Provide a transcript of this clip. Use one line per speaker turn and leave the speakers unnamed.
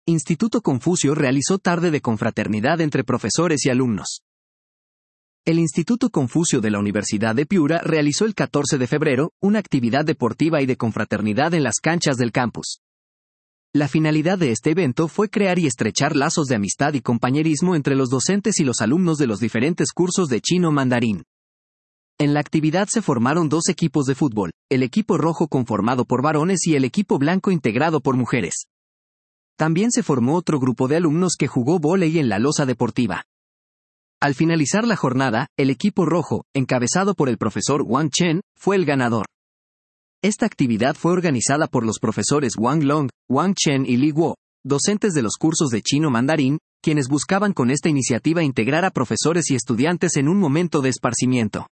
Instituto Confucio realizó tarde de confraternidad entre profesores y alumnos. El Instituto Confucio de la Universidad de Piura realizó el 14 de febrero una actividad deportiva y de confraternidad en las canchas del campus. La finalidad de este evento fue crear y estrechar lazos de amistad y compañerismo entre los docentes y los alumnos de los diferentes cursos de chino mandarín. En la actividad se formaron dos equipos de fútbol, el equipo rojo conformado por varones y el equipo blanco integrado por mujeres. También se formó otro grupo de alumnos que jugó vóley en la losa deportiva. Al finalizar la jornada, el equipo rojo, encabezado por el profesor Wang Chen, fue el ganador. Esta actividad fue organizada por los profesores Wang Long, Wang Chen y Li Guo, docentes de los cursos de chino mandarín, quienes buscaban con esta iniciativa integrar a profesores y estudiantes en un momento de esparcimiento.